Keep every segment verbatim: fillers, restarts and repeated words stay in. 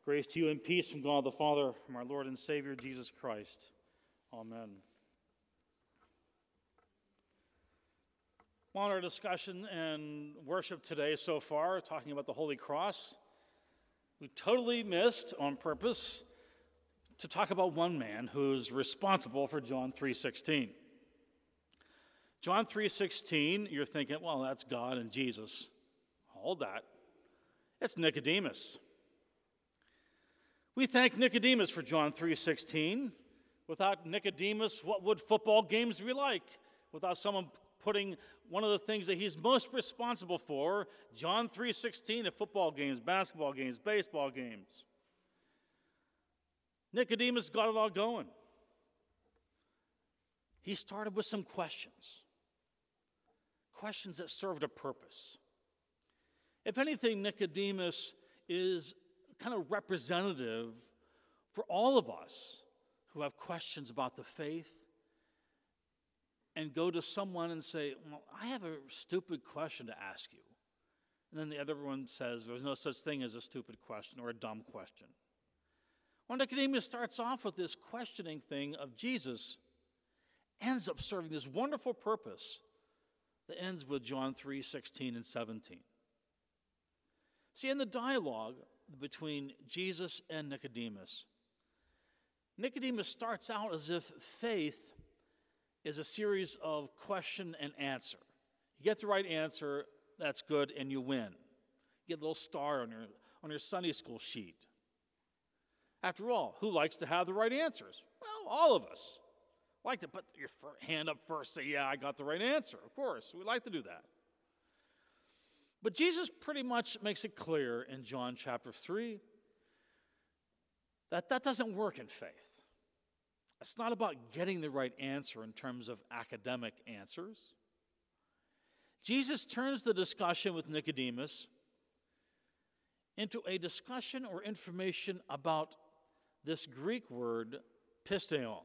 Grace to you and peace from God the Father, from our Lord and Savior, Jesus Christ. Amen. On our discussion and worship today so far, talking about the Holy Cross, we totally missed on purpose to talk about one man who's responsible for John three sixteen. John three sixteen, you're thinking, well, that's God and Jesus. Hold that. It's Nicodemus. We thank Nicodemus for John three sixteen. Without Nicodemus, what would football games be like? Without someone putting one of the things that he's most responsible for, John three sixteen, at football games, basketball games, baseball games. Nicodemus got it all going. He started with some questions. Questions that served a purpose. If anything, Nicodemus is kind of representative for all of us who have questions about the faith and go to someone and say, well, I have a stupid question to ask you. And then the other one says, there's no such thing as a stupid question or a dumb question. Well, Nicodemus starts off with this questioning thing of Jesus, ends up serving this wonderful purpose that ends with John three sixteen and seventeen. See, in the dialogue between Jesus and Nicodemus, Nicodemus starts out as if faith is a series of question and answer. You get the right answer, that's good, and you win. You get a little star on your, on your Sunday school sheet. After all, who likes to have the right answers? Well, all of us like to put your hand up first, say, yeah, I got the right answer. Of course, we like to do that. But Jesus pretty much makes it clear in John chapter three that that doesn't work in faith. It's not about getting the right answer in terms of academic answers. Jesus turns the discussion with Nicodemus into a discussion or information about this Greek word, pisteon.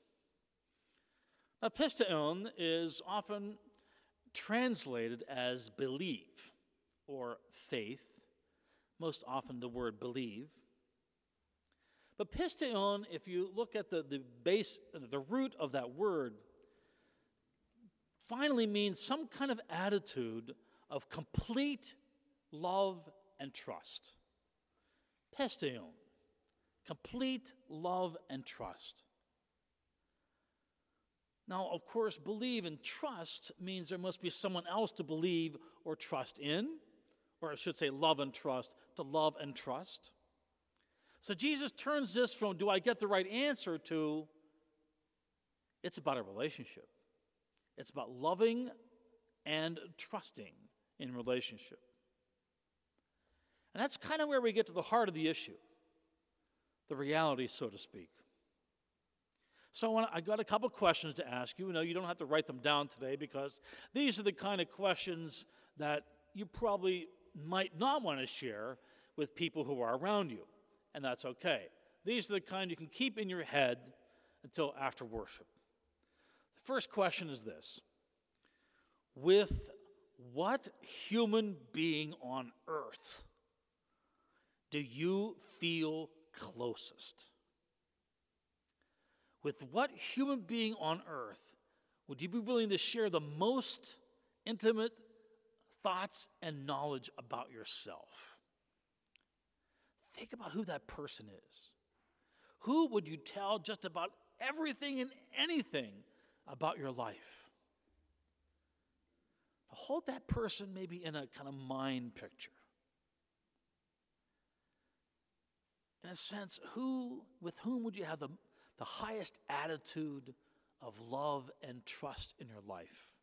Now, pisteon is often translated as believe or faith, most often the word believe. But pisteon, if you look at the, the base, the root of that word, finally means some kind of attitude of complete love and trust. Pisteon, complete love and trust. Now, of course, believe and trust means there must be someone else to believe or trust in, or I should say love and trust, to love and trust. So Jesus turns this from, do I get the right answer, to, it's about a relationship. It's about loving and trusting in relationship. And that's kind of where we get to the heart of the issue, the reality, so to speak. So I got a couple questions to ask you. You know, you don't have to write them down today because these are the kind of questions that you probably might not want to share with people who are around you, and that's okay. These are the kind you can keep in your head until after worship. The first question is this: with what human being on earth do you feel closest? With what human being on earth would you be willing to share the most intimate thoughts and knowledge about yourself? Think about who that person is. Who would you tell just about everything and anything about your life? Hold that person maybe in a kind of mind picture. In a sense, who, with whom would you have the the highest attitude of love and trust in your life?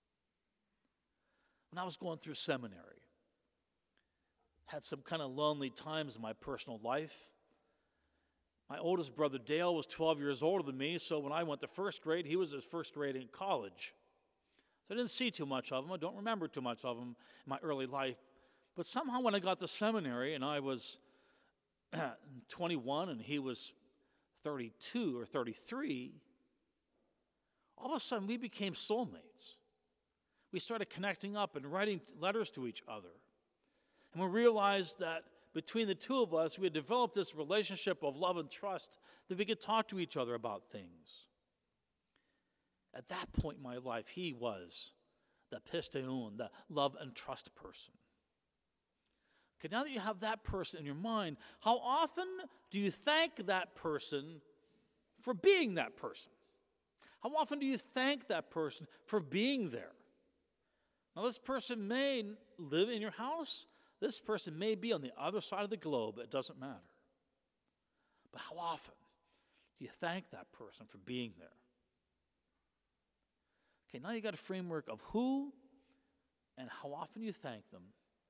When I was going through seminary, had some kind of lonely times in my personal life. My oldest brother Dale was twelve years older than me, so when I went to first grade, he was in first grade in college. So I didn't see too much of him. I don't remember too much of him in my early life. But somehow when I got to seminary and I was twenty-one and he was thirty-two or thirty-three, all of a sudden we became soulmates. We started connecting up and writing letters to each other. And we realized that between the two of us, we had developed this relationship of love and trust that we could talk to each other about things. At that point in my life, he was the pisteon, the love and trust person. Okay, now that you have that person in your mind, how often do you thank that person for being that person? How often do you thank that person for being there? Now, this person may live in your house. This person may be on the other side of the globe. It doesn't matter. But how often do you thank that person for being there? Okay, now you got a framework of who and how often you thank them.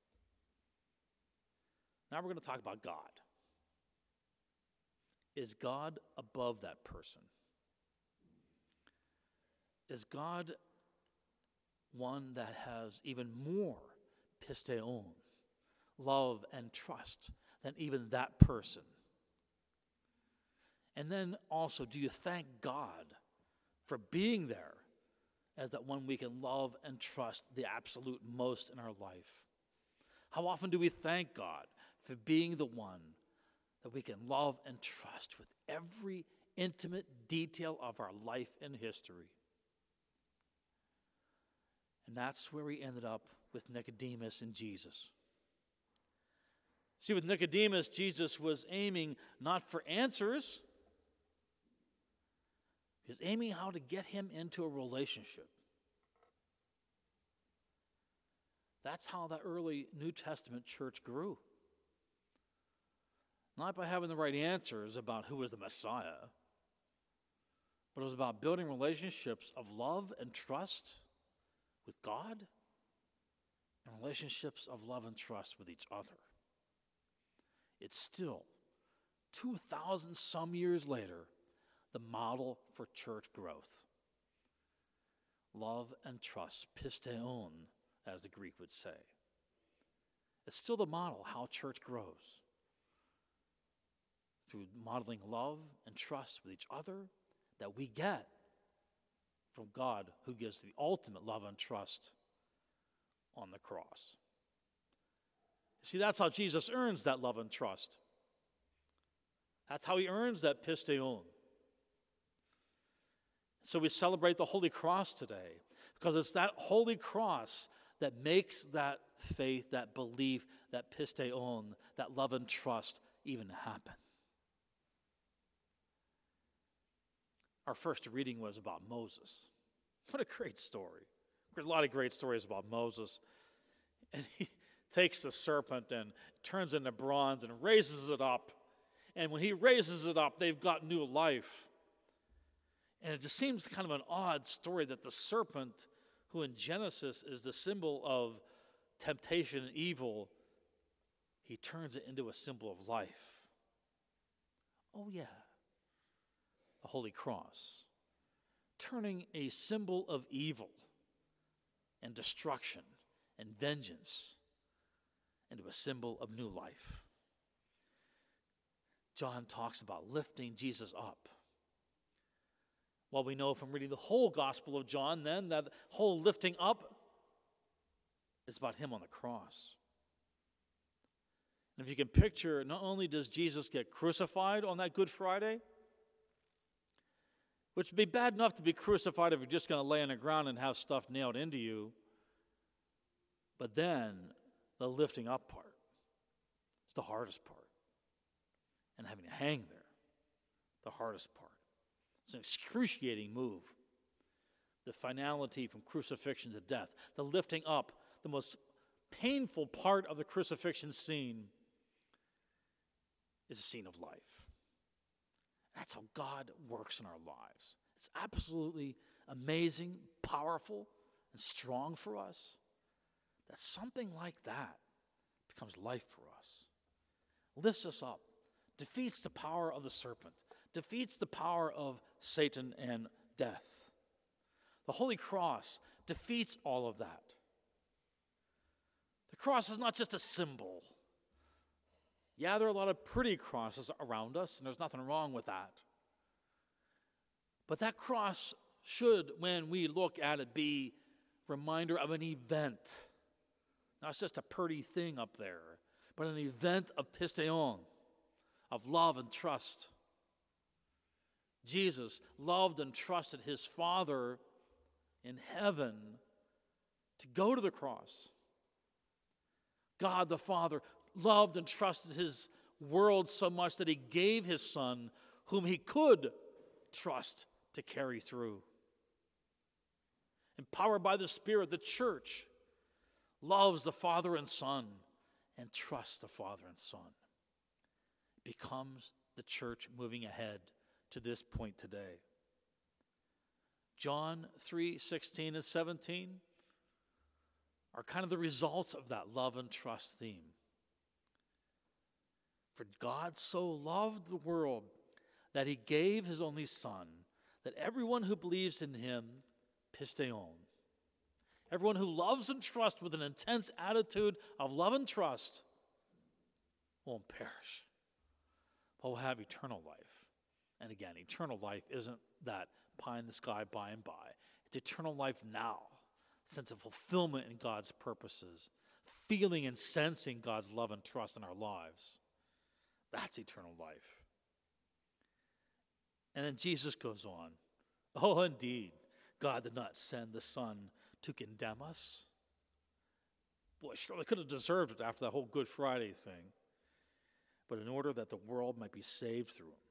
Now we're going to talk about God. Is God above that person? Is God one that has even more pisteon, love and trust, than even that person? And then also, do you thank God for being there as that one we can love and trust the absolute most in our life? How often do we thank God for being the one that we can love and trust with every intimate detail of our life and history? And that's where we ended up with Nicodemus and Jesus. See, with Nicodemus, Jesus was aiming not for answers. He was aiming how to get him into a relationship. That's how the early New Testament church grew. Not by having the right answers about who was the Messiah, but it was about building relationships of love and trust with God and relationships of love and trust with each other. It's still, two thousand some years later, the model for church growth. Love and trust, pisteon, as the Greek would say. It's still the model how church grows. Through modeling love and trust with each other that we get from God, who gives the ultimate love and trust on the cross. See, that's how Jesus earns that love and trust. That's how he earns that pisteon. So we celebrate the Holy Cross today because it's that Holy Cross that makes that faith, that belief, that pisteon, that love and trust even happen. Our first reading was about Moses. What a great story. There's a lot of great stories about Moses. And he takes the serpent and turns it into bronze and raises it up. And when he raises it up, they've got new life. And it just seems kind of an odd story that the serpent, who in Genesis is the symbol of temptation and evil, he turns it into a symbol of life. Oh yeah, the Holy Cross, turning a symbol of evil and destruction and vengeance into a symbol of new life. John talks about lifting Jesus up. Well, we know from reading the whole Gospel of John then that the whole lifting up is about him on the cross. And if you can picture, not only does Jesus get crucified on that Good Friday, which would be bad enough to be crucified if you're just going to lay on the ground and have stuff nailed into you, but then the lifting up part is the hardest part. And having to hang there, the hardest part. It's an excruciating move. The finality from crucifixion to death, the lifting up, the most painful part of the crucifixion scene is a scene of life. That's how God works in our lives. It's absolutely amazing, powerful, and strong for us. That something like that becomes life for us. Lifts us up, defeats the power of the serpent, defeats the power of Satan and death. The Holy Cross defeats all of that. The cross is not just a symbol. Yeah, there are a lot of pretty crosses around us, and there's nothing wrong with that. But that cross should, when we look at it, be a reminder of an event. Not just a pretty thing up there, but an event of pisteon, of love and trust. Jesus loved and trusted his Father in heaven to go to the cross. God the Father loved and trusted his world so much that he gave his Son, whom he could trust to carry through. Empowered by the Spirit, the church loves the Father and Son and trusts the Father and Son. It becomes the church moving ahead to this point today. John three sixteen and seventeen are kind of the results of that love and trust theme. For God so loved the world that he gave his only Son, that everyone who believes in him, pisteon, everyone who loves and trusts with an intense attitude of love and trust, won't perish, but will have eternal life. And again, eternal life isn't that pie in the sky by and by. It's eternal life now, sense of fulfillment in God's purposes, feeling and sensing God's love and trust in our lives. That's eternal life. And then Jesus goes on, oh, indeed, God did not send the Son to condemn us. Boy, surely could have deserved it after that whole Good Friday thing. But in order that the world might be saved through him.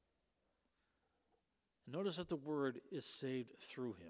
Notice that the word is saved through him.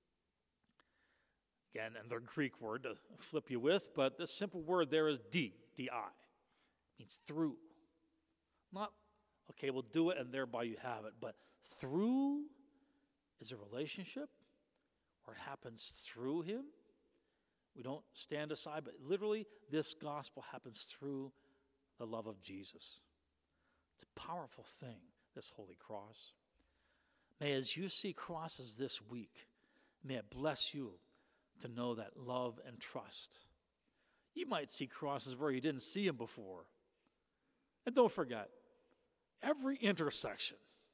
Again, and the Greek word to flip you with, but the simple word there is di, di, means through. Not, okay, we'll do it and thereby you have it, but through is a relationship where it happens through him. We don't stand aside, but literally this gospel happens through the love of Jesus. It's a powerful thing, this holy cross. May as you see crosses this week, may it bless you to know that love and trust. You might see crosses where you didn't see them before. And don't forget, every intersection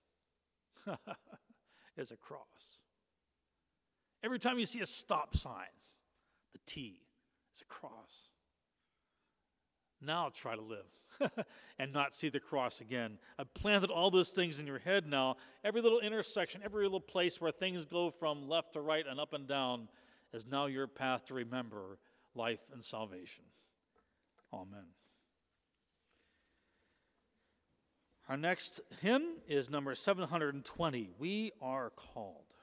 is a cross. Every time you see a stop sign, the T is a cross. Now try to live and not see the cross again. I've planted all those things in your head now. Every little intersection, every little place where things go from left to right and up and down is now your path to remember life and salvation. Amen. Our next hymn is number seven hundred twenty, We Are Called.